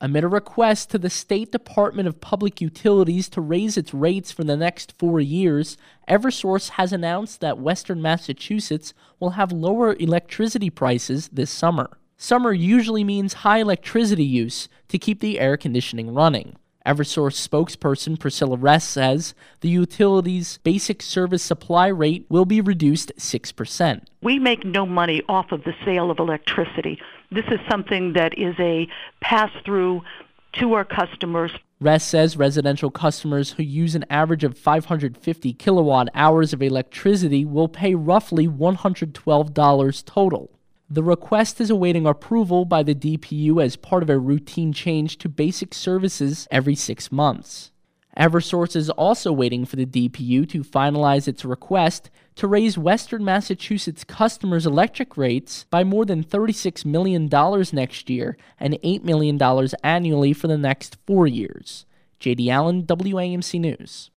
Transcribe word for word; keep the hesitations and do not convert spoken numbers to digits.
Amid a request to the State Department of Public Utilities to raise its rates for the next four years, Eversource has announced that Western Massachusetts will have lower electricity prices this summer. Summer usually means high electricity use to keep the air conditioning running. Eversource spokesperson Priscilla Rest says the utility's basic service supply rate will be reduced six percent. We make no money off of the sale of electricity. This is something that is a pass-through to our customers. Rest says residential customers who use an average of five hundred fifty kilowatt hours of electricity will pay roughly one hundred twelve dollars total. The request is awaiting approval by the D P U as part of a routine change to basic services every six months. Eversource is also waiting for the D P U to finalize its request to raise Western Massachusetts customers' electric rates by more than thirty-six million dollars next year and eight million dollars annually for the next four years. J D Allen, W A M C News.